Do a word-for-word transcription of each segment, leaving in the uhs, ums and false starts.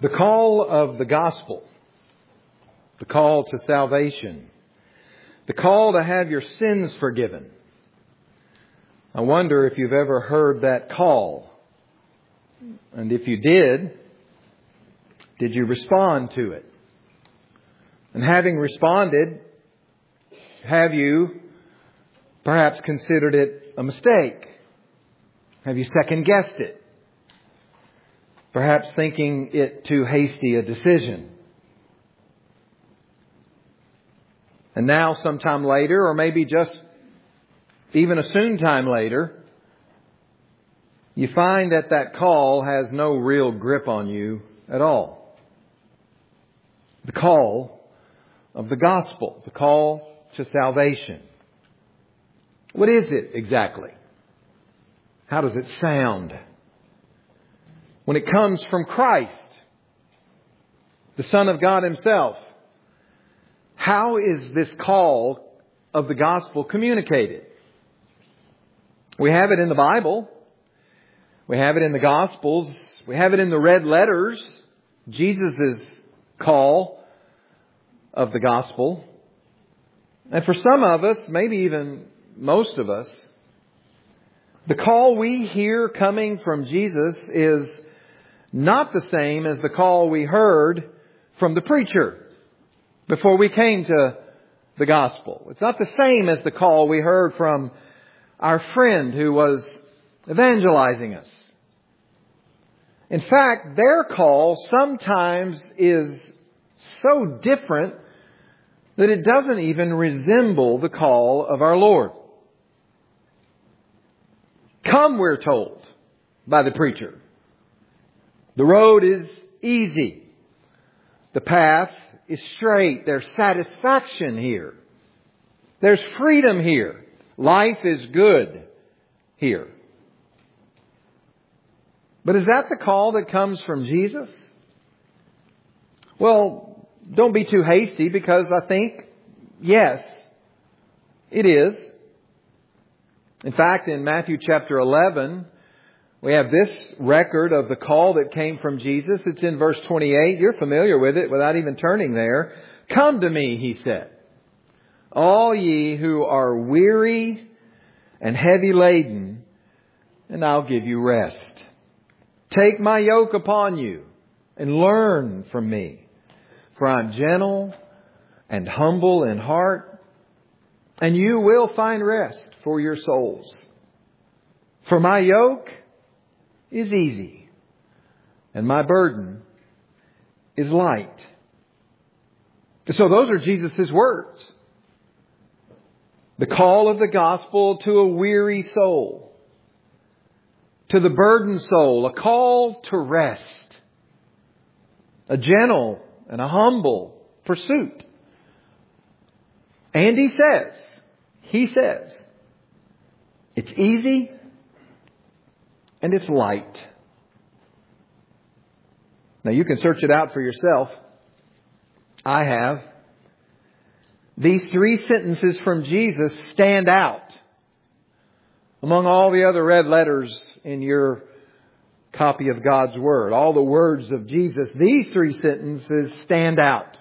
The call of the gospel, the call to salvation, the call to have your sins forgiven. I wonder if you've ever heard that call. And if you did, did you respond to it? And having responded, have you perhaps considered it a mistake? Have you second-guessed it? Perhaps thinking it too hasty a decision. And now, sometime later, or maybe just even a soon time later, you find that that call has no real grip on you at all. The call of the gospel, the call to salvation. What is it exactly? How does it sound? When it comes from Christ, the Son of God Himself, how is this call of the gospel communicated? We have it in the Bible. We have it in the Gospels. We have it in the red letters. Jesus' call of the gospel. And for some of us, maybe even most of us, the call we hear coming from Jesus is not the same as the call we heard from the preacher before we came to the gospel. It's not the same as the call we heard from our friend who was evangelizing us. In fact, their call sometimes is so different that it doesn't even resemble the call of our Lord. Come, we're told by the preacher. The road is easy. The path is straight. There's satisfaction here. There's freedom here. Life is good here. But is that the call that comes from Jesus? Well, don't be too hasty, because I think, yes, it is. In fact, in Matthew chapter eleven, we have this record of the call that came from Jesus. It's in verse twenty-eight. You're familiar with it without even turning there. Come to me, He said, all ye who are weary and heavy laden, and I'll give you rest. Take my yoke upon you and learn from me, for I'm gentle and humble in heart, and you will find rest for your souls. For my yoke is easy, and my burden is light. So those are Jesus' words. The call of the gospel to a weary soul, to the burdened soul, a call to rest, a gentle and a humble pursuit. And He says, He says, it's easy and it's light. Now you can search it out for yourself. I have. These three sentences from Jesus stand out among all the other red letters in your copy of God's Word. All the words of Jesus. These three sentences stand out.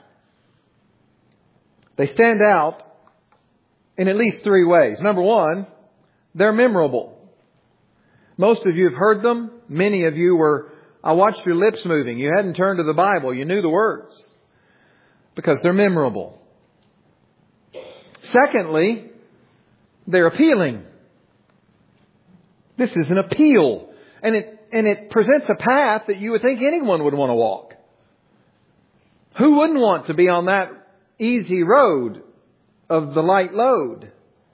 They stand out in at least three ways. Number one, they're memorable. Most of you have heard them. Many of you were, I watched your lips moving. You hadn't turned to the Bible. You knew the words. Because they're memorable. Secondly, they're appealing. This is an appeal. And it, and it presents a path that you would think anyone would want to walk. Who wouldn't want to be on that easy road of the light load?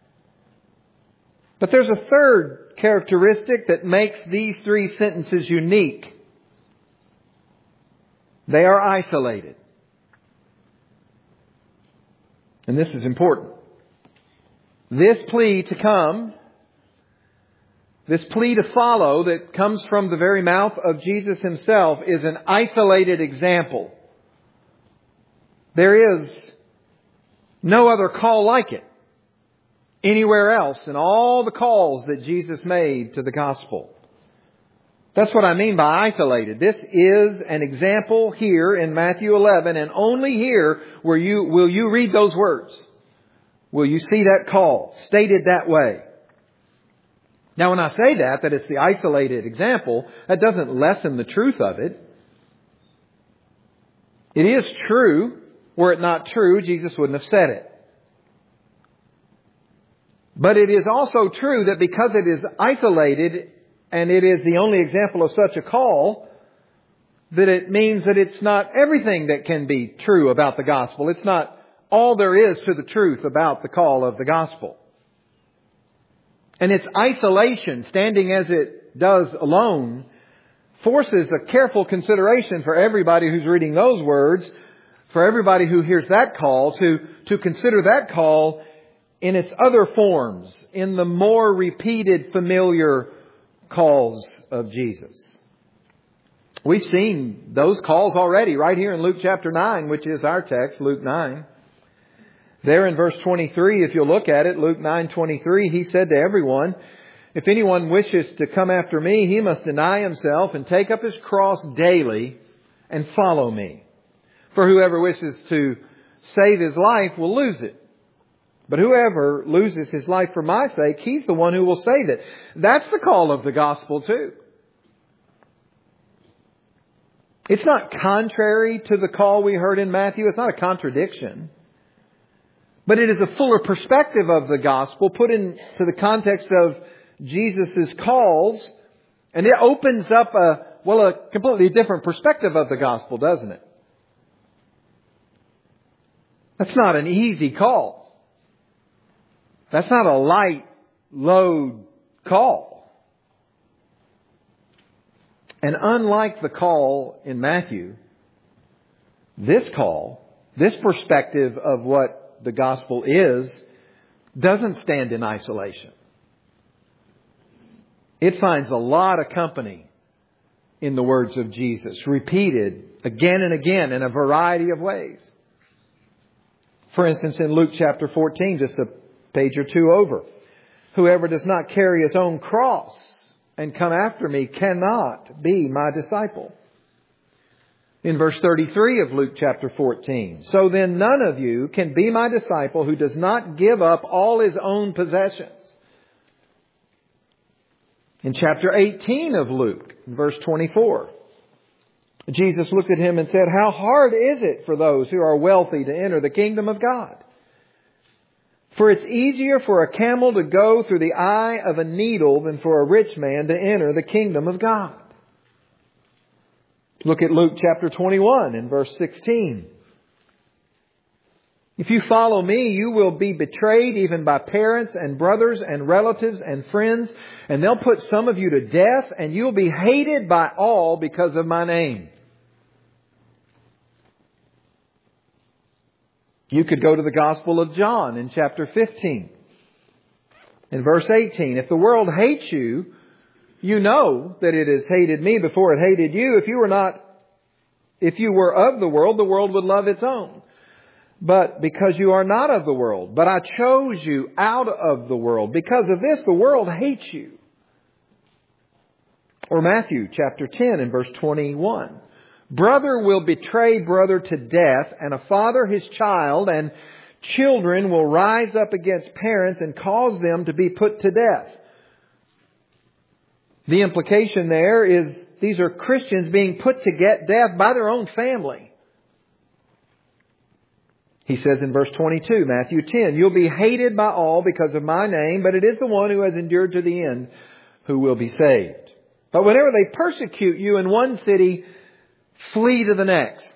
But there's a third characteristic that makes these three sentences unique. They are isolated. And this is important. This plea to come, this plea to follow that comes from the very mouth of Jesus Himself, is an isolated example. There is no other call like it anywhere else in all the calls that Jesus made to the gospel. That's what I mean by isolated. This is an example here in Matthew eleven, and only here will you, will you read those words. Will you see that call stated that way? Now when I say that, that it's the isolated example, that doesn't lessen the truth of it. It is true. Were it not true, Jesus wouldn't have said it. But it is also true that because it is isolated and it is the only example of such a call, that it means that it's not everything that can be true about the gospel. It's not all there is to the truth about the call of the gospel. And its isolation, standing as it does alone, forces a careful consideration for everybody who's reading those words, for everybody who hears that call, to, to consider that call in its other forms, in the more repeated, familiar calls of Jesus. We've seen those calls already right here in Luke chapter nine, which is our text, Luke nine. There in verse twenty-three, if you'll look at it, Luke nine twenty-three, He said to everyone, "If anyone wishes to come after me, he must deny himself and take up his cross daily and follow me. For whoever wishes to save his life will lose it. But whoever loses his life for my sake, he's the one who will save it." That's the call of the gospel too. It's not contrary to the call we heard in Matthew. It's not a contradiction. But it is a fuller perspective of the gospel put into the context of Jesus' calls. And it opens up a, well, a completely different perspective of the gospel, doesn't it? That's not an easy call. That's not a light load call. And unlike the call in Matthew, this call, this perspective of what the gospel is, doesn't stand in isolation. It finds a lot of company in the words of Jesus, repeated again and again in a variety of ways. For instance, in Luke chapter fourteen, just a page or two over, "Whoever does not carry his own cross and come after me cannot be my disciple." In verse thirty-three of Luke chapter fourteen, "So then none of you can be my disciple who does not give up all his own possessions." In chapter eighteen of Luke, in verse twenty-four, Jesus looked at him and said, "How hard is it for those who are wealthy to enter the kingdom of God? For it's easier for a camel to go through the eye of a needle than for a rich man to enter the kingdom of God." Look at Luke chapter twenty-one and verse sixteen. "If you follow me, you will be betrayed even by parents and brothers and relatives and friends, and they'll put some of you to death, and you'll be hated by all because of my name." You could go to the Gospel of John in chapter fifteen. In verse eighteen, "If the world hates you, you know that it has hated me before it hated you. If you were not, if you were of the world, the world would love its own. But because you are not of the world, but I chose you out of the world, because of this the world hates you." Or Matthew chapter ten and verse twenty-one. "Brother will betray brother to death, and a father his child, and children will rise up against parents and cause them to be put to death." The implication there is these are Christians being put to get death by their own family. He says in verse twenty-two, Matthew ten, "You'll be hated by all because of my name, but it is the one who has endured to the end who will be saved. But whenever they persecute you in one city, flee to the next."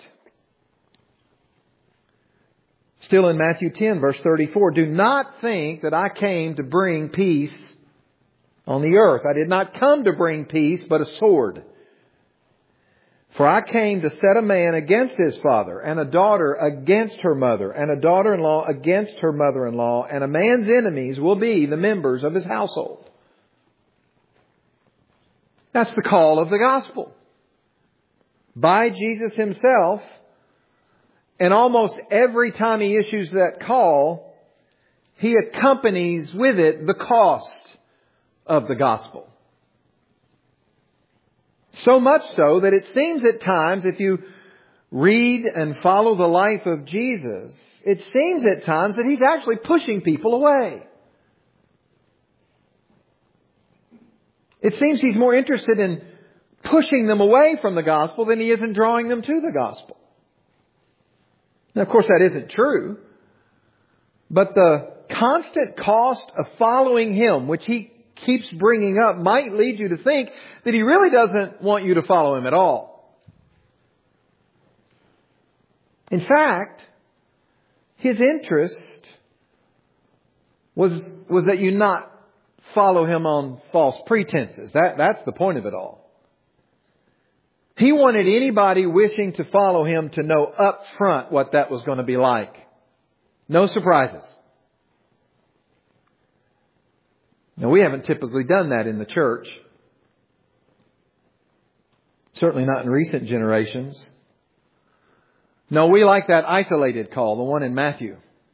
Still in Matthew ten, verse thirty-four, "Do not think that I came to bring peace on the earth. I did not come to bring peace, but a sword. For I came to set a man against his father, and a daughter against her mother, and a daughter-in-law against her mother-in-law, and a man's enemies will be the members of his household." That's the call of the gospel. By Jesus Himself, and almost every time He issues that call, He accompanies with it the cost of the gospel. So much so that it seems at times, if you read and follow the life of Jesus, it seems at times that He's actually pushing people away. It seems He's more interested in pushing them away from the gospel than He is in drawing them to the gospel. Now, of course, that isn't true. But the constant cost of following Him, which He keeps bringing up, might lead you to think that He really doesn't want you to follow Him at all. In fact, His interest was, was that you not follow Him on false pretenses. That, that's the point of it all. He wanted anybody wishing to follow Him to know up front what that was going to be like. No surprises. Now, we haven't typically done that in the church. Certainly not in recent generations. No, we like that isolated call, the one in Matthew.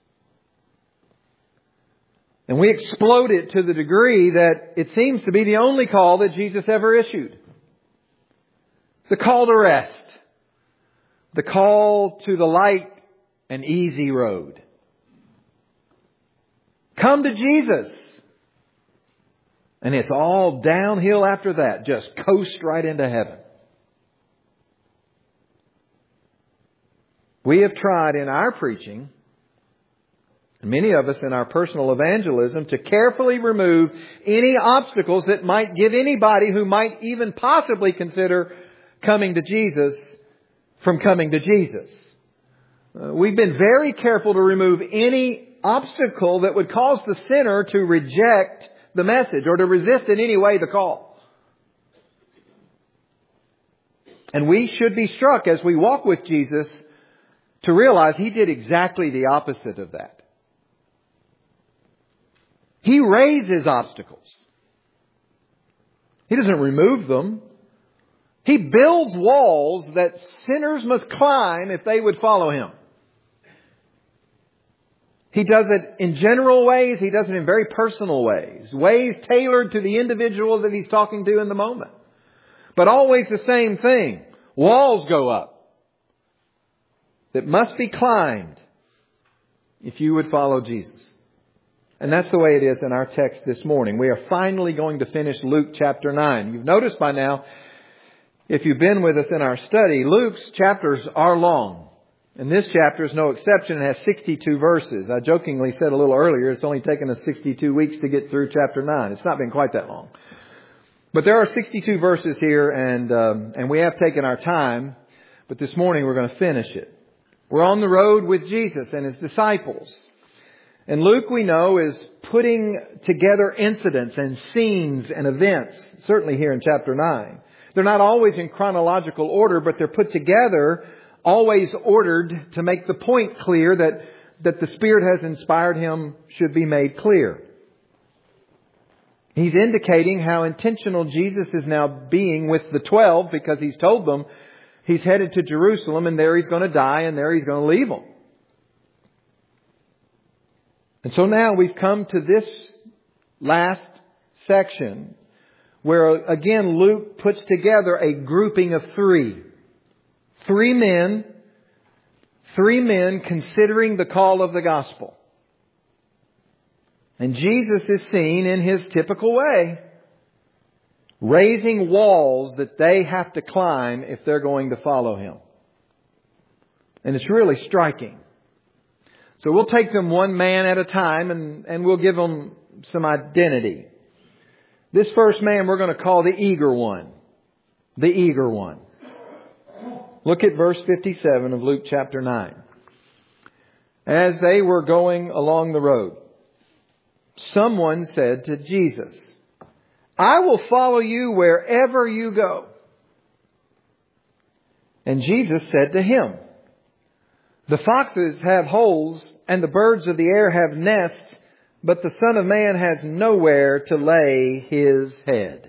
And we explode it to the degree that it seems to be the only call that Jesus ever issued. The call to rest. The call to the light and easy road. Come to Jesus. And it's all downhill after that. Just coast right into heaven. We have tried in our preaching, many of us in our personal evangelism, to carefully remove any obstacles that might give anybody who might even possibly consider coming to Jesus from coming to Jesus. Uh, we've been very careful to remove any obstacle that would cause the sinner to reject the message or to resist in any way the call. And we should be struck as we walk with Jesus to realize He did exactly the opposite of that. He raises obstacles. He doesn't remove them. He builds walls that sinners must climb if they would follow Him. He does it in general ways. He does it in very personal ways. Ways tailored to the individual that He's talking to in the moment. But always the same thing. Walls go up that must be climbed if you would follow Jesus. And that's the way it is in our text this morning. We are finally going to finish Luke chapter nine. You've noticed by now, if you've been with us in our study, Luke's chapters are long. And this chapter is no exception. It has sixty-two verses. I jokingly said a little earlier, it's only taken us sixty-two weeks to get through chapter nine. It's not been quite that long. But there are sixty-two verses here, and um, and we have taken our time. But this morning we're going to finish it. We're on the road with Jesus and His disciples. And Luke, we know, is putting together incidents and scenes and events, certainly here in chapter nine. They're not always in chronological order, but they're put together, always ordered to make the point clear that, that the Spirit has inspired him should be made clear. He's indicating how intentional Jesus is now being with the twelve, because He's told them He's headed to Jerusalem and there He's going to die and there He's going to leave them. And so now we've come to this last section where again Luke puts together a grouping of three. Three men, three men considering the call of the gospel. And Jesus is seen in His typical way, raising walls that they have to climb if they're going to follow Him. And it's really striking. So we'll take them one man at a time and, and we'll give them some identity. This first man we're going to call the eager one. The eager one. Look at verse fifty-seven of Luke chapter nine. As they were going along the road, someone said to Jesus, "I will follow you wherever you go." And Jesus said to him, "The foxes have holes and the birds of the air have nests, but the Son of Man has nowhere to lay His head."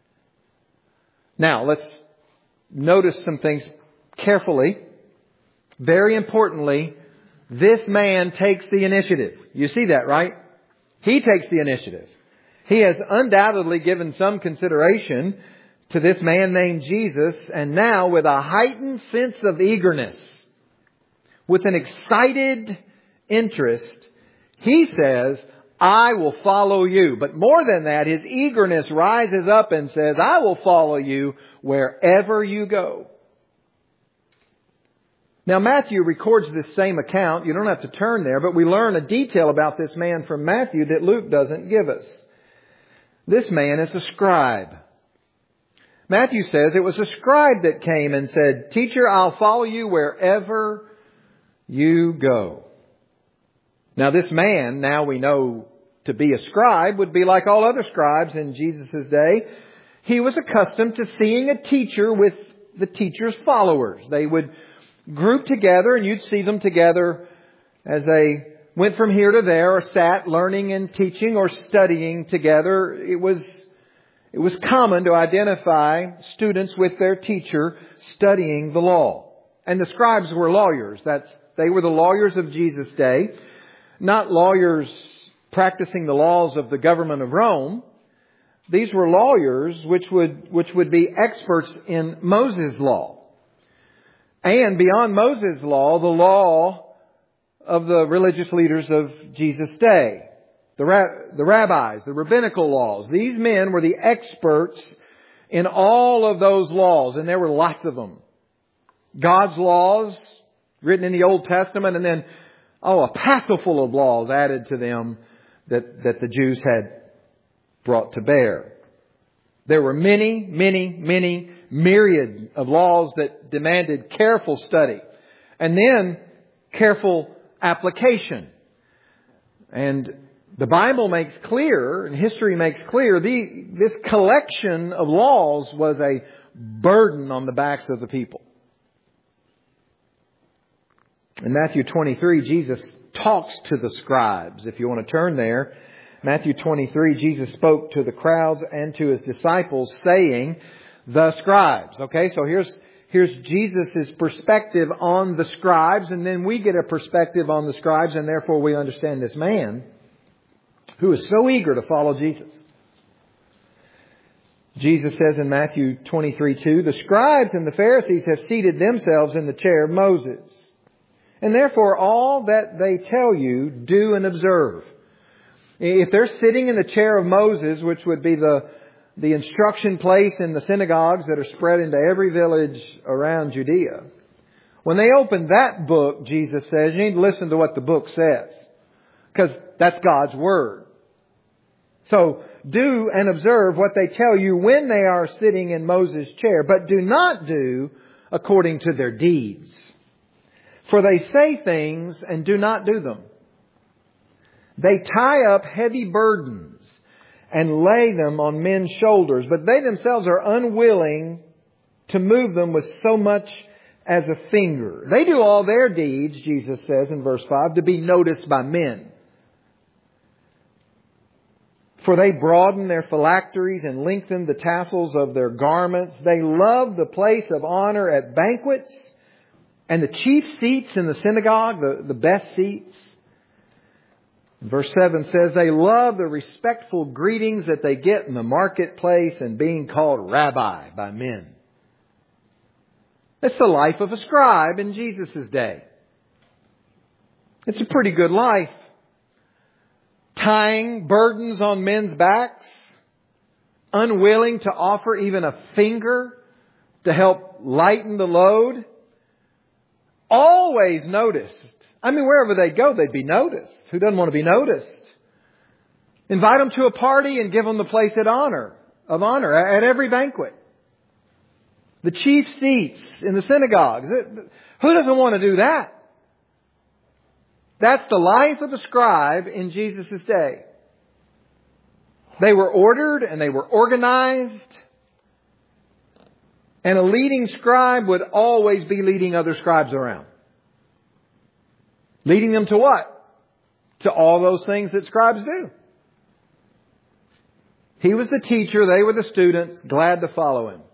Now, let's notice some things carefully. Very importantly, this man takes the initiative. You see that, right? He takes the initiative. He has undoubtedly given some consideration to this man named Jesus, and now with a heightened sense of eagerness, with an excited interest, he says, I will follow you. But more than that, his eagerness rises up and says, I will follow you wherever you go. Now Matthew records this same account. You don't have to turn there, but we learn a detail about this man from Matthew that Luke doesn't give us. This man is a scribe. Matthew says it was a scribe that came and said, Teacher, I'll follow you wherever you go. Now this man, now we know to be a scribe, would be like all other scribes in Jesus' day. He was accustomed to seeing a teacher with the teacher's followers. They would group together and you'd see them together as they went from here to there or sat learning and teaching or studying together. It was, it was common to identify students with their teacher studying the law. And the scribes were lawyers. That's, they were the lawyers of Jesus' day. Not lawyers practicing the laws of the government of Rome. These were lawyers which would, which would be experts in Moses' law. And beyond Moses' law, the law of the religious leaders of Jesus' day. The, ra- the rabbis, the rabbinical laws. These men were the experts in all of those laws. And there were lots of them. God's laws written in the Old Testament, and then, oh, a passel of laws added to them that, that the Jews had brought to bear. There were many, many, many myriad of laws that demanded careful study and then careful application. And the Bible makes clear, and history makes clear, the, this collection of laws was a burden on the backs of the people. In Matthew twenty-three, Jesus talks to the scribes. If you want to turn there, Matthew twenty-three, Jesus spoke to the crowds and to His disciples saying, the scribes. Okay, so here's, here's Jesus' perspective on the scribes, and then we get a perspective on the scribes, and therefore we understand this man who is so eager to follow Jesus. Jesus says in Matthew twenty-three two, the scribes and the Pharisees have seated themselves in the chair of Moses. And therefore all that they tell you, do and observe. If they're sitting in the chair of Moses, which would be the, the instruction place in the synagogues that are spread into every village around Judea, when they open that book, Jesus says, you need to listen to what the book says. Because that's God's Word. So do and observe what they tell you when they are sitting in Moses' chair, but do not do according to their deeds. For they say things and do not do them. They tie up heavy burdens and lay them on men's shoulders, but they themselves are unwilling to move them with so much as a finger. They do all their deeds, Jesus says in verse five, to be noticed by men. For they broaden their phylacteries and lengthen the tassels of their garments. They love the place of honor at banquets and the chief seats in the synagogue, the, the best seats. Verse seven says they love the respectful greetings that they get in the marketplace and being called rabbi by men. It's the life of a scribe in Jesus' day. It's a pretty good life. Tying burdens on men's backs, unwilling to offer even a finger to help lighten the load. Always noticed. I mean, wherever they go, they'd be noticed. Who doesn't want to be noticed? Invite them to a party and give them the place at honor, of honor at every banquet. The chief seats in the synagogues. Who doesn't want to do that? That's the life of the scribe in Jesus' day. They were ordered and they were organized. And a leading scribe would always be leading other scribes around. Leading them to what? To all those things that scribes do. He was the teacher, they were the students, glad to follow him.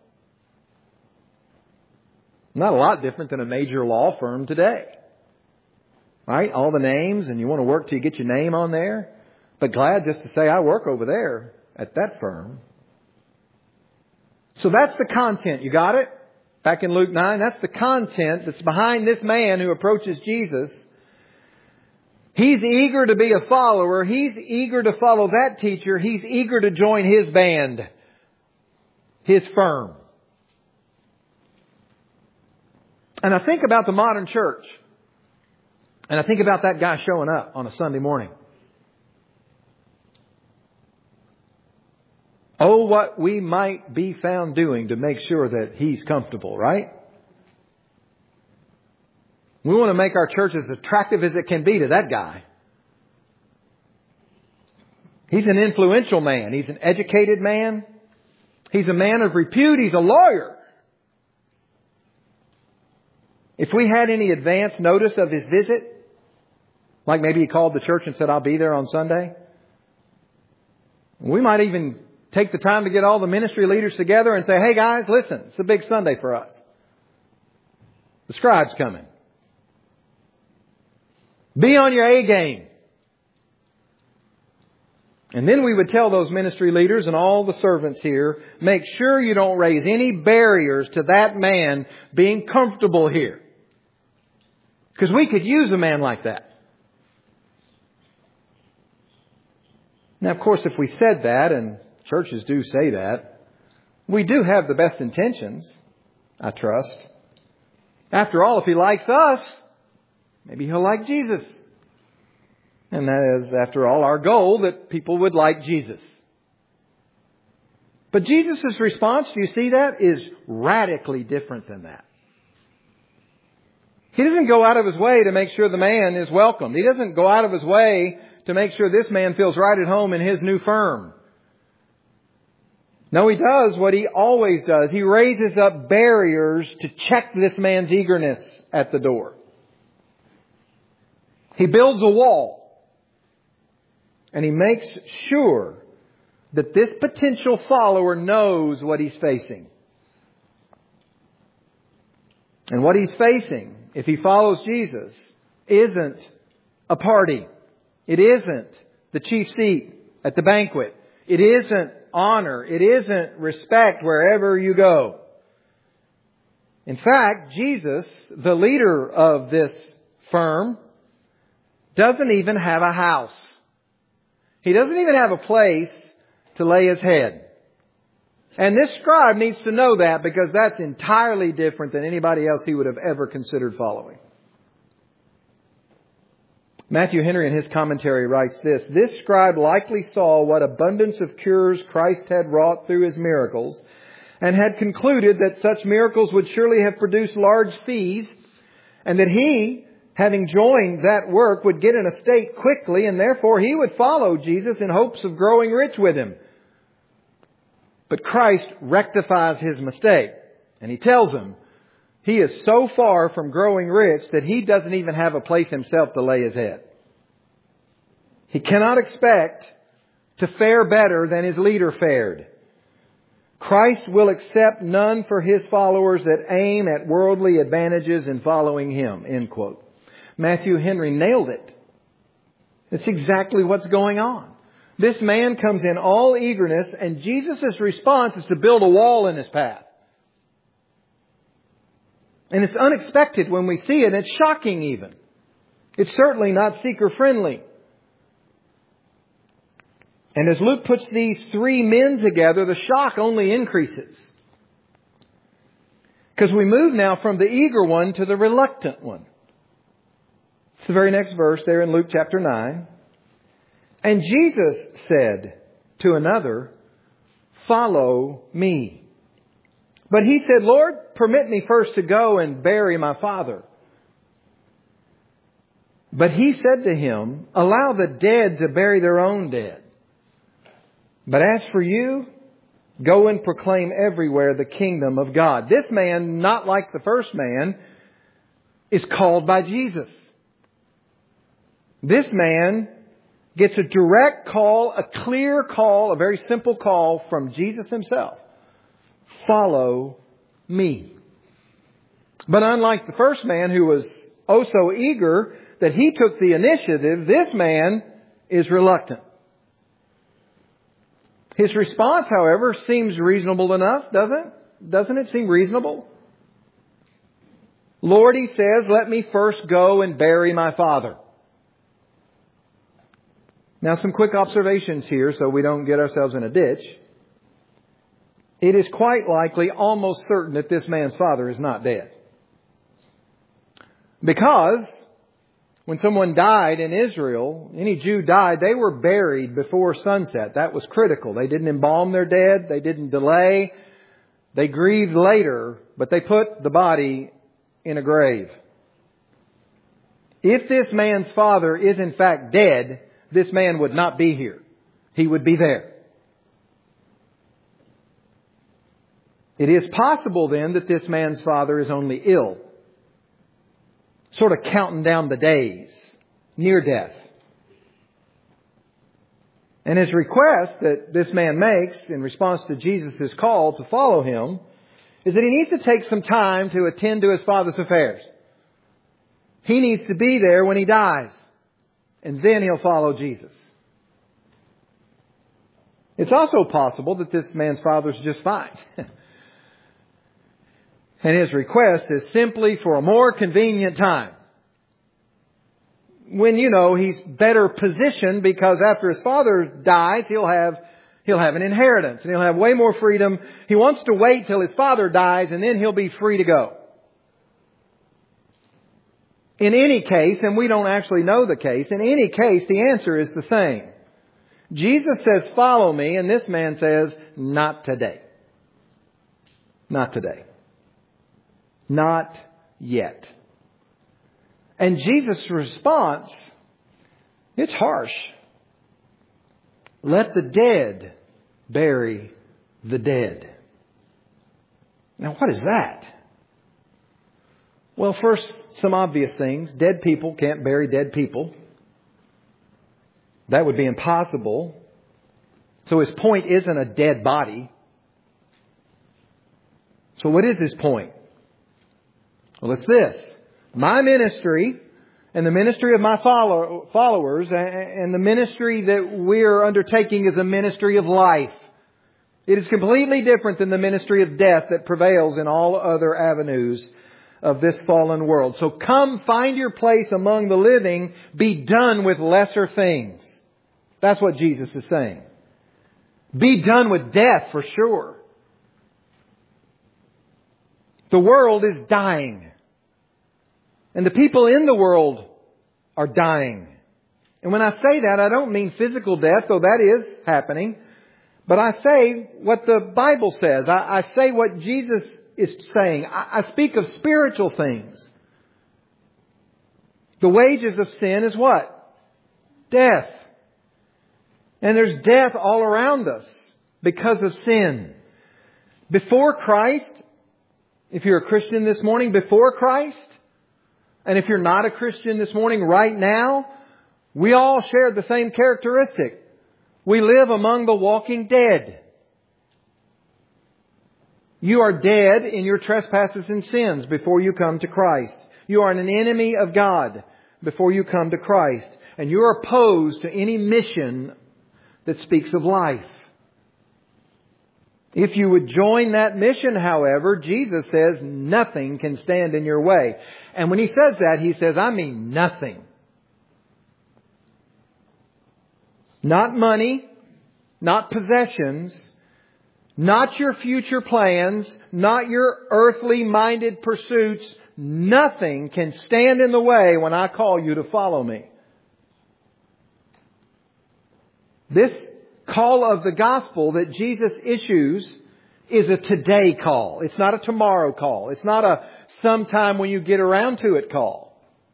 Not a lot different than a major law firm today. Right? All the names, and you want to work till you get your name on there. But glad just to say, I work over there at that firm. So that's the content. You got it? Back in Luke nine, that's the content that's behind this man who approaches Jesus. He's eager to be a follower. He's eager to follow that teacher. He's eager to join his band, his firm. And I think about the modern church. And I think about that guy showing up on a Sunday morning. Oh, what we might be found doing to make sure that he's comfortable, right? We want to make our church as attractive as it can be to that guy. He's an influential man. He's an educated man. He's a man of repute. He's a lawyer. If we had any advance notice of his visit, like maybe he called the church and said, I'll be there on Sunday. We might even take the time to get all the ministry leaders together and say, hey guys, listen, it's a big Sunday for us. The scribe's coming. Be on your A game. And then we would tell those ministry leaders and all the servants here, make sure you don't raise any barriers to that man being comfortable here. Because we could use a man like that. Now, of course, if we said that, and churches do say that, we do have the best intentions, I trust. After all, if he likes us, maybe he'll like Jesus. And that is, after all, our goal, that people would like Jesus. But Jesus' response, do you see that, is radically different than that. He doesn't go out of his way to make sure the man is welcomed. He doesn't go out of his way to make sure this man feels right at home in his new firm. No, he does what he always does. He raises up barriers to check this man's eagerness at the door. He builds a wall. And he makes sure that this potential follower knows what he's facing. And what he's facing, if he follows Jesus, isn't a party. It isn't the chief seat at the banquet. It isn't honor. It isn't respect wherever you go. In fact, Jesus, the leader of this firm, doesn't even have a house. He doesn't even have a place to lay his head. And this scribe needs to know that, because that's entirely different than anybody else he would have ever considered following. Matthew Henry in his commentary writes this: this scribe likely saw what abundance of cures Christ had wrought through his miracles, and had concluded that such miracles would surely have produced large fees, and that he, having joined that work, would get an estate quickly, and therefore he would follow Jesus in hopes of growing rich with him. But Christ rectifies his mistake, and he tells him he is so far from growing rich that he doesn't even have a place himself to lay his head. He cannot expect to fare better than his leader fared. Christ will accept none for his followers that aim at worldly advantages in following him. End quote. Matthew Henry nailed it. It's exactly what's going on. This man comes in all eagerness, and Jesus' response is to build a wall in his path. And it's unexpected when we see it. It's shocking even. It's certainly not seeker-friendly. And as Luke puts these three men together, the shock only increases. Because we move now from the eager one to the reluctant one. It's the very next verse there in Luke chapter nine. And Jesus said to another, "Follow me." But he said, "Lord, permit me first to go and bury my father." But he said to him, "Allow the dead to bury their own dead. But as for you, go and proclaim everywhere the kingdom of God." This man, not like the first man, is called by Jesus. This man gets a direct call, a clear call, a very simple call from Jesus himself. Follow me. But unlike the first man, who was oh so eager that he took the initiative, this man is reluctant. His response, however, seems reasonable enough, doesn't it? Doesn't it seem reasonable? Lord, he says, let me first go and bury my father. Now, some quick observations here so we don't get ourselves in a ditch. It is quite likely, almost certain, that this man's father is not dead. Because when someone died in Israel, any Jew died, they were buried before sunset. That was critical. They didn't embalm their dead. They didn't delay. They grieved later, but they put the body in a grave. If this man's father is in fact dead, this man would not be here. He would be there. It is possible then that this man's father is only ill. Sort of counting down the days. Near death. And his request that this man makes in response to Jesus' call to follow him is that he needs to take some time to attend to his father's affairs. He needs to be there when he dies. And then he'll follow Jesus. It's also possible that this man's father's just fine. And his request is simply for a more convenient time. When, you know, he's better positioned because after his father dies, he'll have, he'll have an inheritance and he'll have way more freedom. He wants to wait till his father dies and then he'll be free to go. In any case, and we don't actually know the case, in any case, the answer is the same. Jesus says, follow me, and this man says, not today. Not today. Not yet. And Jesus' response, it's harsh. Let the dead bury the dead. Now, what is that? Well, first, some obvious things. Dead people can't bury dead people. That would be impossible. So his point isn't a dead body. So what is his point? Well, it's this. My ministry and the ministry of my follow- followers and the ministry that we're undertaking is a ministry of life. It is completely different than the ministry of death that prevails in all other avenues of this fallen world. So come find your place among the living. Be done with lesser things. That's what Jesus is saying. Be done with death for sure. The world is dying. And the people in the world are dying. And when I say that, I don't mean physical death, though that is happening. But I say what the Bible says. I, I say what Jesus is saying. I, I speak of spiritual things. The wages of sin is what? Death. And there's death all around us because of sin. Before Christ, if you're a Christian this morning, before Christ, and if you're not a Christian this morning, right now, we all share the same characteristic. We live among the walking dead. You are dead in your trespasses and sins before you come to Christ. You are an enemy of God before you come to Christ. And you are opposed to any mission that speaks of life. If you would join that mission, however, Jesus says nothing can stand in your way. And when He says that, He says, I mean nothing. Not money, not possessions, not your future plans, not your earthly minded pursuits. Nothing can stand in the way when I call you to follow me. This call of the gospel that Jesus issues is a today call. It's not a tomorrow call. It's not a sometime when you get around to it call.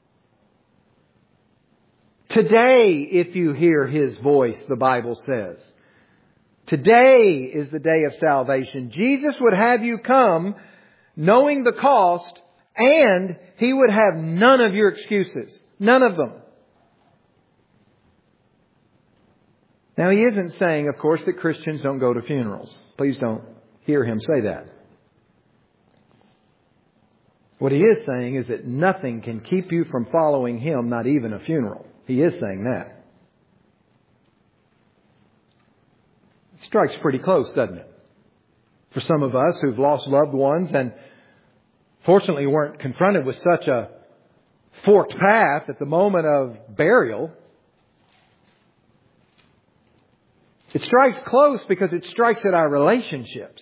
Today, if you hear His voice, the Bible says. Today is the day of salvation. Jesus would have you come knowing the cost, and He would have none of your excuses. None of them. Now, He isn't saying, of course, that Christians don't go to funerals. Please don't hear Him say that. What He is saying is that nothing can keep you from following Him, not even a funeral. He is saying that. Strikes pretty close, doesn't it? For some of us who've lost loved ones and fortunately weren't confronted with such a forked path at the moment of burial. It strikes close because it strikes at our relationships.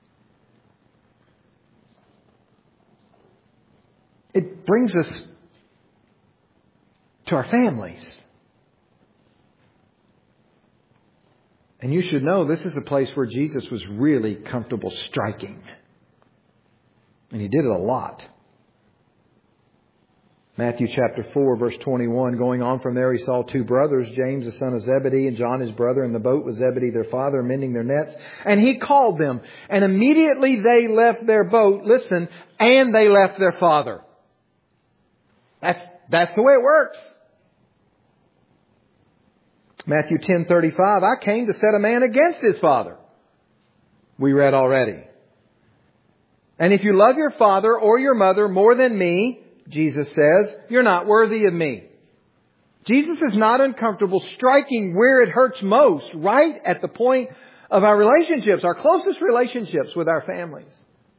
It brings us to our families. And you should know this is a place where Jesus was really comfortable striking. And He did it a lot. Matthew chapter four, verse twenty-one, going on from there, He saw two brothers, James the son of Zebedee and John his brother, in the boat with Zebedee their father, mending their nets. And He called them. And immediately they left their boat, listen, and they left their father. That's, that's the way it works. Matthew ten thirty-five, I came to set a man against his father. We read already. And if you love your father or your mother more than me, Jesus says, you're not worthy of me. Jesus is not uncomfortable striking where it hurts most, right at the point of our relationships, our closest relationships with our families.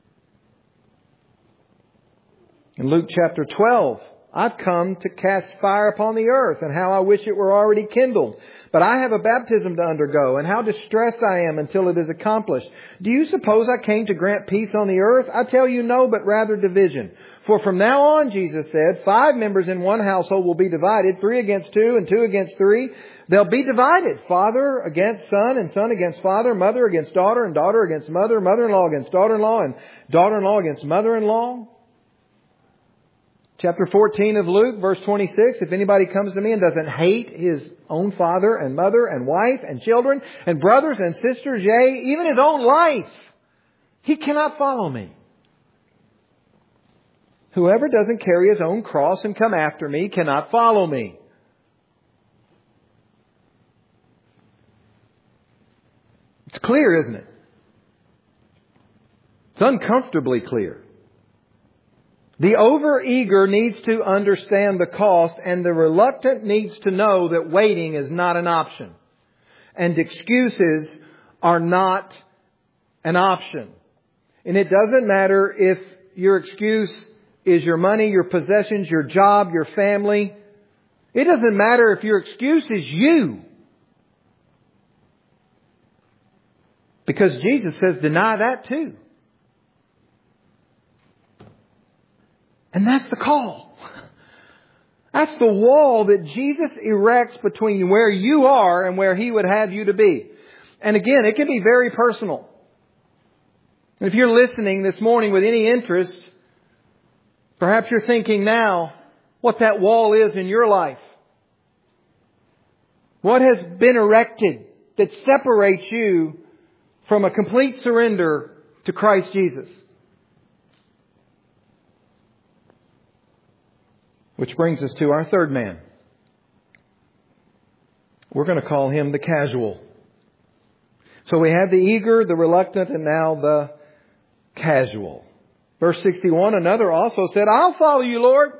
In Luke chapter twelve, I've come to cast fire upon the earth, and how I wish it were already kindled. But I have a baptism to undergo, and how distressed I am until it is accomplished. Do you suppose I came to grant peace on the earth? I tell you no, but rather division. For from now on, Jesus said, five members in one household will be divided, three against two and two against three. They'll be divided, father against son and son against father, mother against daughter and daughter against mother, mother-in-law against daughter-in-law and daughter-in-law against mother-in-law. Chapter fourteen of Luke, verse twenty-six, if anybody comes to me and doesn't hate his own father and mother and wife and children and brothers and sisters, yea, even his own life, he cannot follow me. Whoever doesn't carry his own cross and come after me cannot follow me. It's clear, isn't it? It's uncomfortably clear. The overeager needs to understand the cost, and the reluctant needs to know that waiting is not an option. And excuses are not an option. And it doesn't matter if your excuse is your money, your possessions, your job, your family. It doesn't matter if your excuse is you. Because Jesus says deny that too. And that's the call. That's the wall that Jesus erects between where you are and where He would have you to be. And again, it can be very personal. And if you're listening this morning with any interest, perhaps you're thinking now what that wall is in your life. What has been erected that separates you from a complete surrender to Christ Jesus? Which brings us to our third man. We're going to call him the casual. So we have the eager, the reluctant, and now the casual. Verse sixty-one, another also said, I'll follow you, Lord.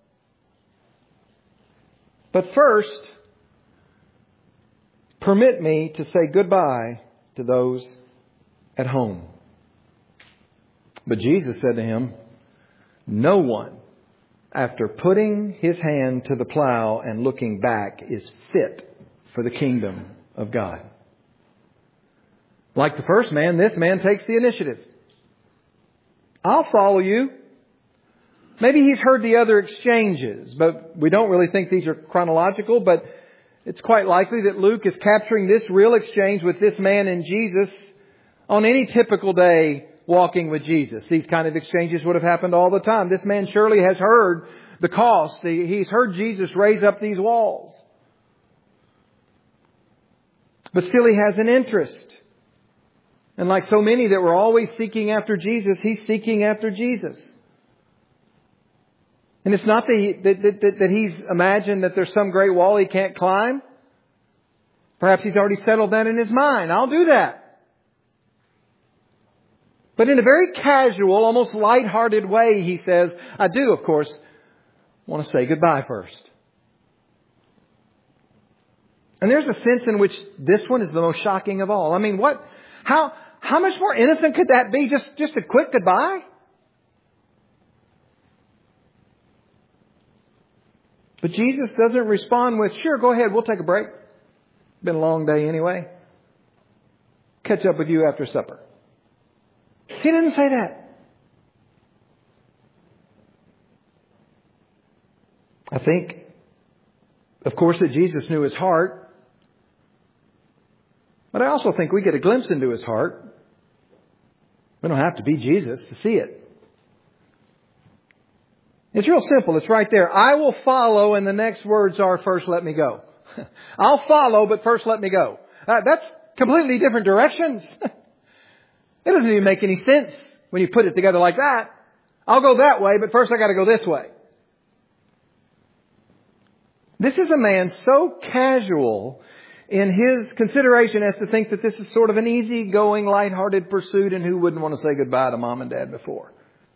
But first, permit me to say goodbye to those at home. But Jesus said to him, no one, after putting his hand to the plow and looking back, is fit for the kingdom of God. Like the first man, this man takes the initiative. I'll follow you. Maybe he's heard the other exchanges, but we don't really think these are chronological, but it's quite likely that Luke is capturing this real exchange with this man and Jesus on any typical day walking with Jesus. These kind of exchanges would have happened all the time. This man surely has heard the cost. He's heard Jesus raise up these walls. But still he has an interest. And like so many that were always seeking after Jesus, he's seeking after Jesus. And it's not that, he, that, that, that he's imagined that there's some great wall he can't climb. Perhaps he's already settled that in his mind. I'll do that. But in a very casual, almost lighthearted way, he says, I do, of course, want to say goodbye first. And there's a sense in which this one is the most shocking of all. I mean, what, how, how much more innocent could that be? Just, just a quick goodbye? But Jesus doesn't respond with, sure, go ahead, we'll take a break. Been a long day anyway. Catch up with you after supper. He didn't say that. I think, of course, that Jesus knew his heart. But I also think we get a glimpse into his heart. We don't have to be Jesus to see it. It's real simple. It's right there. I will follow, and the next words are, first let me go. I'll follow, but first let me go. Uh, that's completely different directions. It doesn't even make any sense when you put it together like that. I'll go that way, but first I got to go this way. This is a man so casual in his consideration as to think that this is sort of an easy-going, lighthearted pursuit, and who wouldn't want to say goodbye to mom and dad before?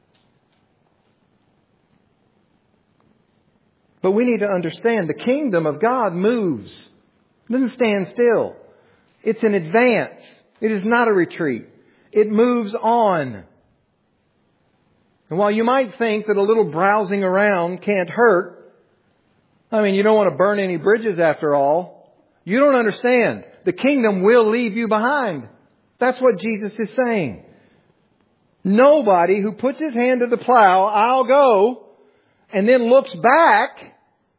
But we need to understand the kingdom of God moves. It doesn't stand still. It's an advance. It is not a retreat. It moves on. And while you might think that a little browsing around can't hurt, I mean, you don't want to burn any bridges after all. You don't understand. The kingdom will leave you behind. That's what Jesus is saying. Nobody who puts his hand to the plow, I'll go, and then looks back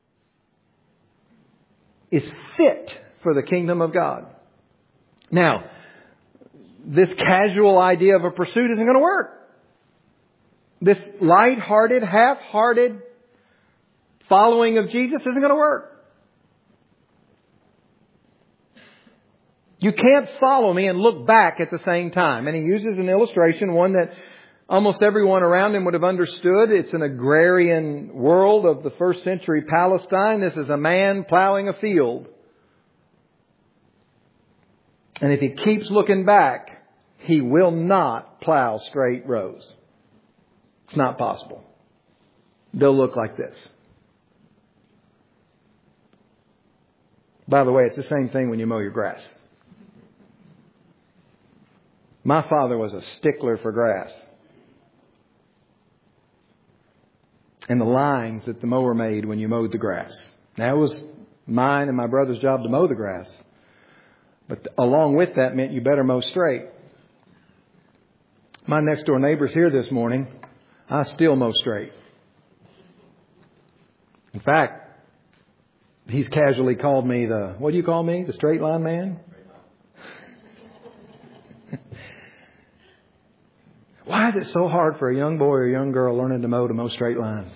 is fit for the kingdom of God. Now, this casual idea of a pursuit isn't going to work. This light-hearted, half-hearted following of Jesus isn't going to work. You can't follow me and look back at the same time. And he uses an illustration, one that almost everyone around him would have understood. It's an agrarian world of the first century Palestine. This is a man plowing a field. And if he keeps looking back, he will not plow straight rows. It's not possible. They'll look like this. By the way, it's the same thing when you mow your grass. My father was a stickler for grass. And the lines that the mower made when you mowed the grass. Now, it was mine and my brother's job to mow the grass. But along with that meant you better mow straight. My next door neighbor's here this morning. I still mow straight. In fact, he's casually called me the, what do you call me? The straight line man? Why is it so hard for a young boy or a young girl learning to mow to mow straight lines?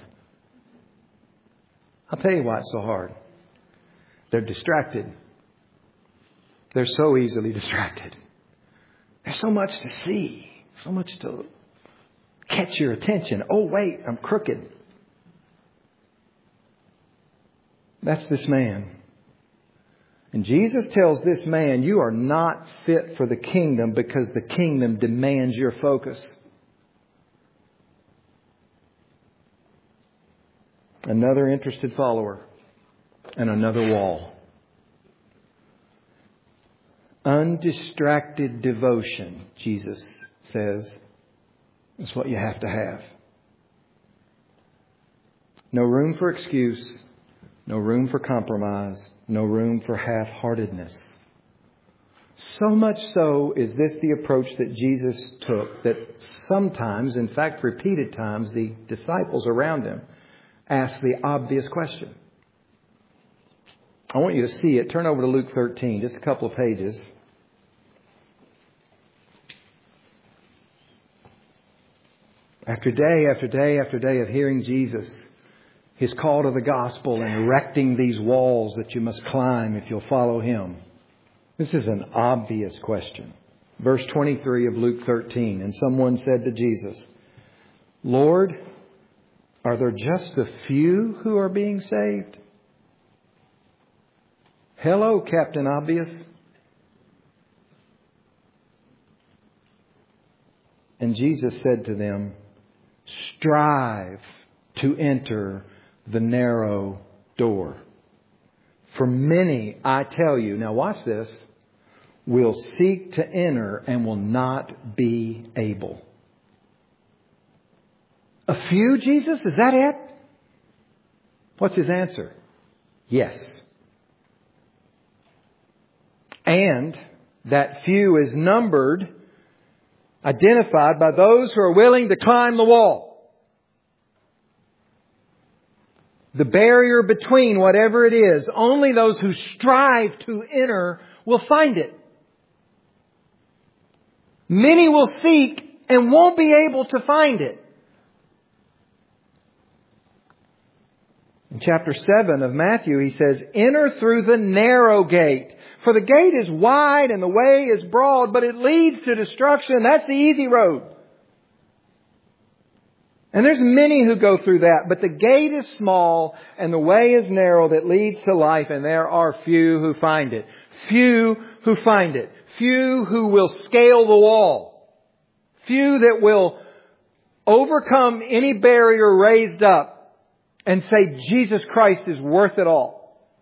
I'll tell you why it's so hard. They're distracted. They're so easily distracted. There's so much to see. So much to catch your attention. Oh, wait, I'm crooked. That's this man. And Jesus tells this man, you are not fit for the kingdom because the kingdom demands your focus. Another interested follower and another wall. Undistracted devotion, Jesus says, is what you have to have. No room for excuse. No room for compromise. No room for half-heartedness. So much so is this the approach that Jesus took that sometimes, in fact repeated times, the disciples around him asked the obvious question. I want you to see it. Turn over to Luke thirteen, just a couple of pages. After day after day after day of hearing Jesus, His call to the gospel and erecting these walls that you must climb if you'll follow Him. This is an obvious question. Verse twenty-three of Luke thirteen. And someone said to Jesus, Lord, are there just a few who are being saved? Hello, Captain Obvious. And Jesus said to them, strive to enter the narrow door. For many, I tell you, now watch this, will seek to enter and will not be able. A few, Jesus? Is that it? What's his answer? Yes. And that few is numbered, identified by those who are willing to climb the wall. The barrier between whatever it is, only those who strive to enter will find it. Many will seek and won't be able to find it. In chapter seven of Matthew, he says, enter through the narrow gate. For the gate is wide and the way is broad, but it leads to destruction. That's the easy road. And there's many who go through that. But the gate is small and the way is narrow that leads to life. And there are few who find it. Few who find it. Few who will scale the wall. Few that will overcome any barrier raised up and say Jesus Christ is worth it all.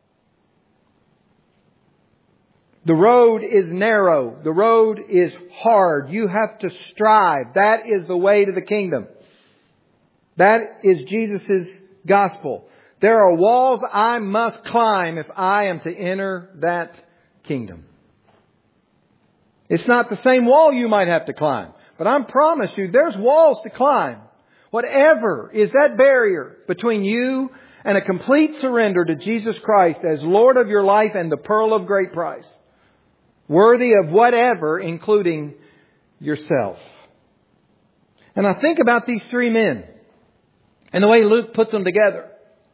The road is narrow. The road is hard. You have to strive. That is the way to the kingdom. That is Jesus' gospel. There are walls I must climb if I am to enter that kingdom. It's not the same wall you might have to climb. But I promise you, there's walls to climb. Whatever is that barrier between you and a complete surrender to Jesus Christ as Lord of your life and the pearl of great price. Worthy of whatever, including yourself. And I think about these three men and the way Luke put them together.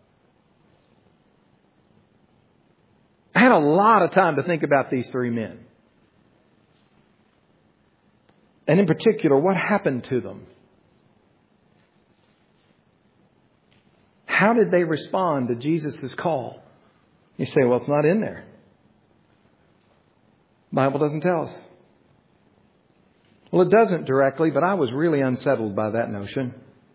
I had a lot of time to think about these three men. And in particular, what happened to them? How did they respond to Jesus' call? You say, well, it's not in there. The Bible doesn't tell us. Well, it doesn't directly, but I was really unsettled by that notion.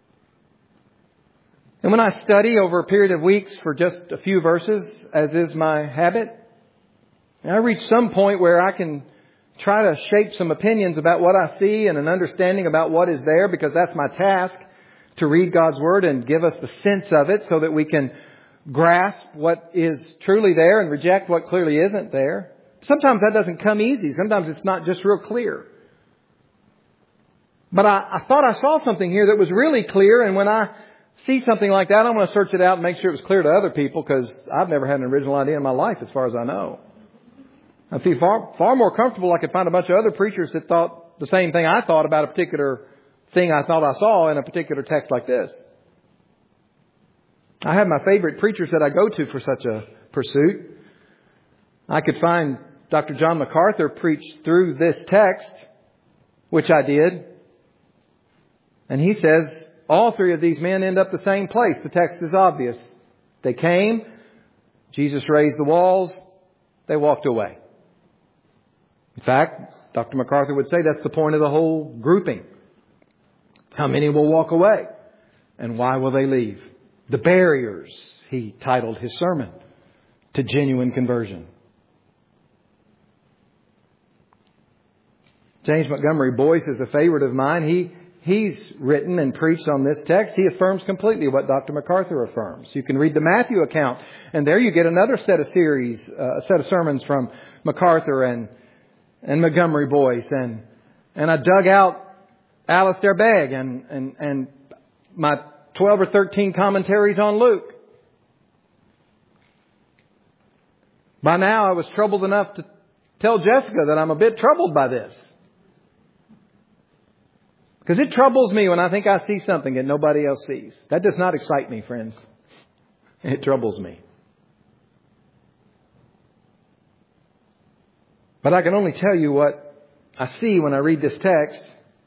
And when I study over a period of weeks for just a few verses, as is my habit, I reach some point where I can try to shape some opinions about what I see and an understanding about what is there, because that's my task, to read God's Word and give us the sense of it so that we can grasp what is truly there and reject what clearly isn't there. Sometimes that doesn't come easy. Sometimes it's not just real clear. But I, I thought I saw something here that was really clear, and when I see something like that, I want to search it out and make sure it was clear to other people, because I've never had an original idea in my life as far as I know. I feel far, far more comfortable I could find a bunch of other preachers that thought the same thing I thought about a particular thing I thought I saw in a particular text like this. I have my favorite preachers that I go to for such a pursuit. I could find Doctor John MacArthur preached through this text, which I did. And he says all three of these men end up the same place. The text is obvious. They came, Jesus raised the walls, they walked away. In fact, Doctor MacArthur would say that's the point of the whole grouping. How many will walk away? And why will they leave? The barriers, he titled his sermon, to genuine conversion. James Montgomery Boyce is a favorite of mine. He He's written and preached on this text. He affirms completely what Doctor MacArthur affirms. You can read the Matthew account, and there you get another set of series, uh, a set of sermons from MacArthur and and Montgomery Boyce, and and I dug out Alistair Begg and and and my twelve or thirteen commentaries on Luke. By now, I was troubled enough to tell Jessica that I'm a bit troubled by this. Because it troubles me when I think I see something that nobody else sees. That does not excite me, friends. It troubles me. But I can only tell you what I see when I read this text.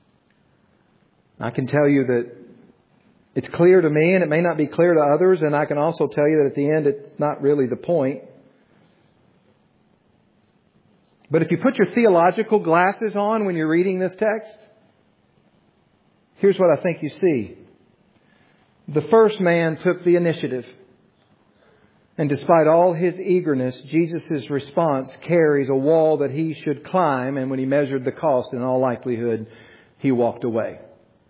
I can tell you that it's clear to me, and it may not be clear to others. And I can also tell you that at the end, it's not really the point. But if you put your theological glasses on when you're reading this text, here's what I think you see. The first man took the initiative. And despite all his eagerness, Jesus' response carries a wall that he should climb. And when he measured the cost, in all likelihood, he walked away.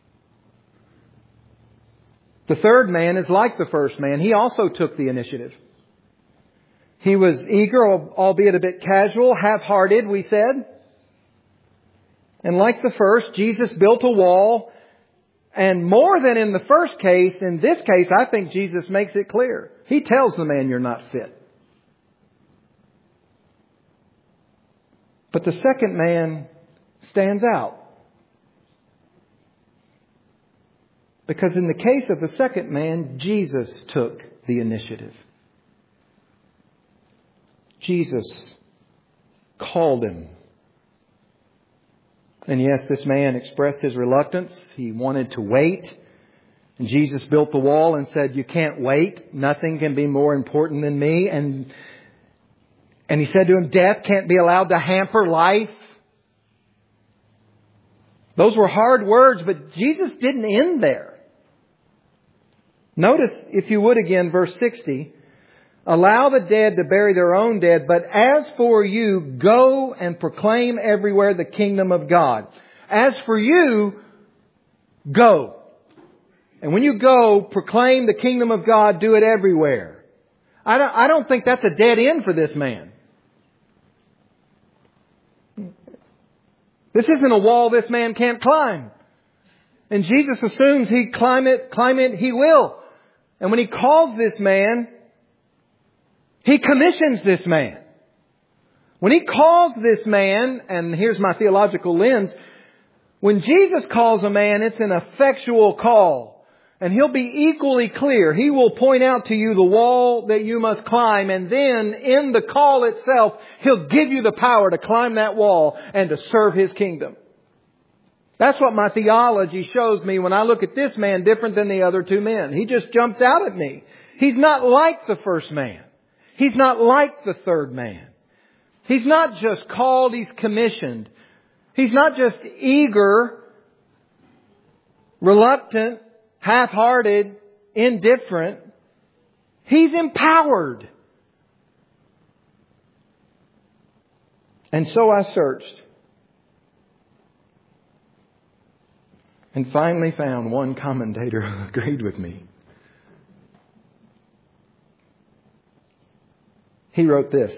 The third man is like the first man. He also took the initiative. He was eager, albeit a bit casual, half-hearted, we said. And like the first, Jesus built a wall. And more than in the first case, in this case, I think Jesus makes it clear. He tells the man, you're not fit. But the second man stands out. Because in the case of the second man, Jesus took the initiative. Jesus called him. And yes, this man expressed his reluctance. He wanted to wait. And Jesus built the wall and said, you can't wait. Nothing can be more important than me. And, and he said to him, death can't be allowed to hamper life. Those were hard words, but Jesus didn't end there. Notice, if you would again, verse sixty. Allow the dead to bury their own dead, but as for you, go and proclaim everywhere the kingdom of God. As for you, go. And when you go, proclaim the kingdom of God, do it everywhere. I don't, I don't think that's a dead end for this man. This isn't a wall this man can't climb. And Jesus assumes he climb it, climb it, he will. And when he calls this man, he commissions this man. When he calls this man, and here's my theological lens, when Jesus calls a man, it's an effectual call. And he'll be equally clear. He will point out to you the wall that you must climb. And then in the call itself, he'll give you the power to climb that wall and to serve his kingdom. That's what my theology shows me when I look at this man different than the other two men. He just jumped out at me. He's not like the first man. He's not like the third man. He's not just called, he's commissioned. He's not just eager, reluctant, half-hearted, indifferent. He's empowered. And so I searched. And finally found one commentator who agreed with me. He wrote this.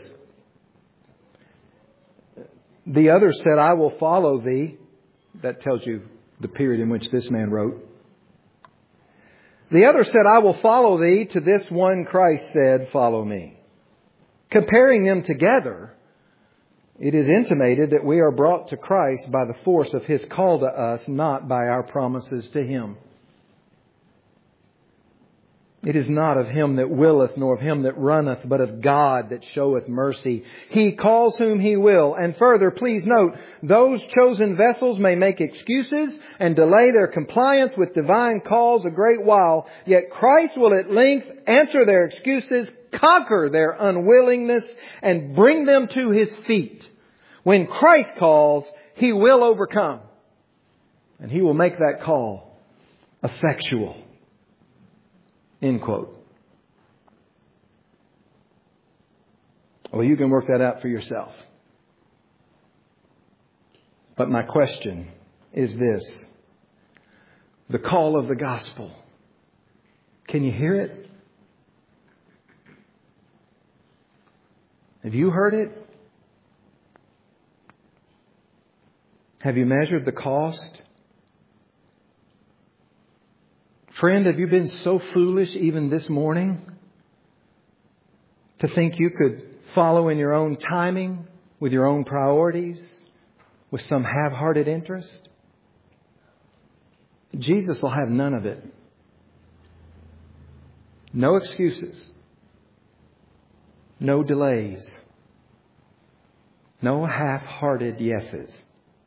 The other said, I will follow thee. That tells you the period in which this man wrote. The other said, I will follow thee. To this one Christ said, follow me. Comparing them together, it is intimated that we are brought to Christ by the force of His call to us, not by our promises to Him. It is not of him that willeth, nor of him that runneth, but of God that showeth mercy. He calls whom He will. And further, please note, those chosen vessels may make excuses and delay their compliance with divine calls a great while. Yet Christ will at length answer their excuses, conquer their unwillingness, and bring them to His feet. When Christ calls, He will overcome. And He will make that call effectual. End quote. Well, you can work that out for yourself. But my question is this. The call of the gospel. Can you hear it? Have you heard it? Have you measured the cost? Friend, have you been so foolish even this morning to think you could follow in your own timing, with your own priorities, with some half-hearted interest? Jesus will have none of it. No excuses. No delays. No half-hearted yeses.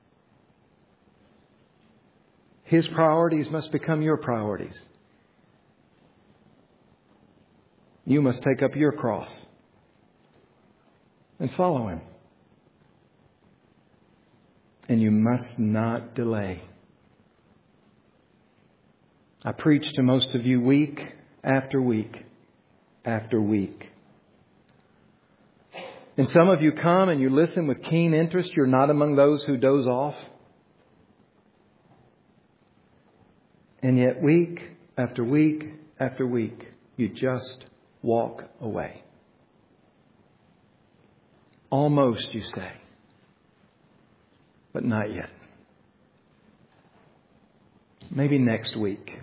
His priorities must become your priorities. You must take up your cross and follow Him. And you must not delay. I preach to most of you week after week after week And some of you come and you listen with keen interest. You're not among those who doze off. And yet week after week after week, you just walk away. Almost, you say, but not yet. Maybe next week.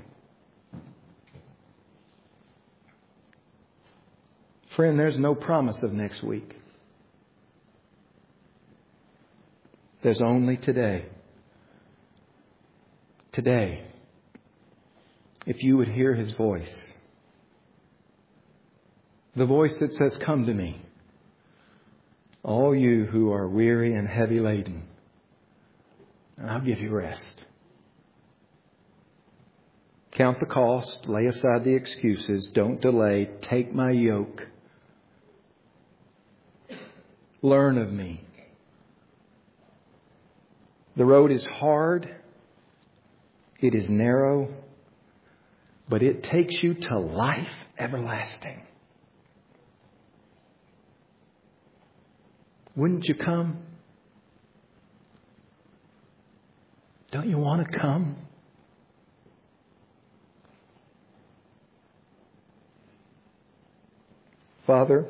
Friend, there's no promise of next week. There's only today. Today, if you would hear His voice, the voice that says, "Come to me, all you who are weary and heavy laden, and I'll give you rest." Count the cost, lay aside the excuses, don't delay, take my yoke. Learn of me. The road is hard, it is narrow, but it takes you to life everlasting. Wouldn't you come? Don't you want to come? Father,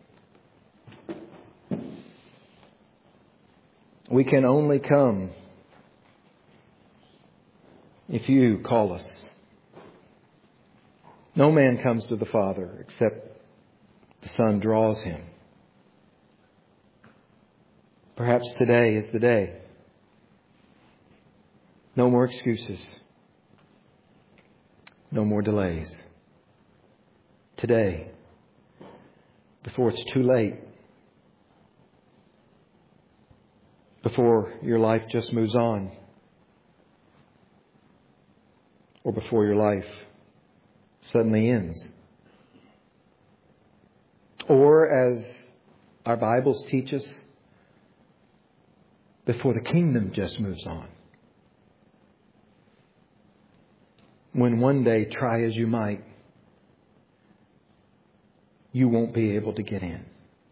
we can only come if you call us. No man comes to the Father except the Son draws him. Perhaps today is the day. No more excuses. No more delays. Today, before it's too late, before your life just moves on, or before your life suddenly ends. Or, as our Bibles teach us, before the kingdom just moves on. When one day, try as you might, you won't be able to get in.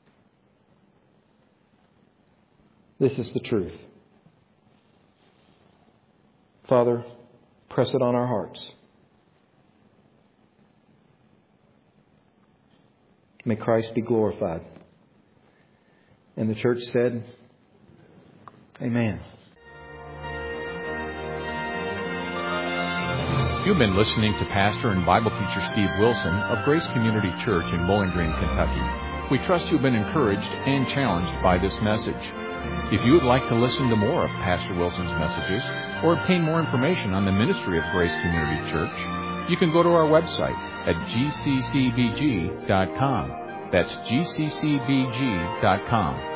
This is the truth. Father, press it on our hearts. May Christ be glorified. And the church said, Amen. You've been listening to Pastor and Bible teacher Steve Wilson of Grace Community Church in Bowling Green, Kentucky. We trust you've been encouraged and challenged by this message. If you would like to listen to more of Pastor Wilson's messages or obtain more information on the ministry of Grace Community Church, you can go to our website at g c c b g dot com. That's g c c b g dot com.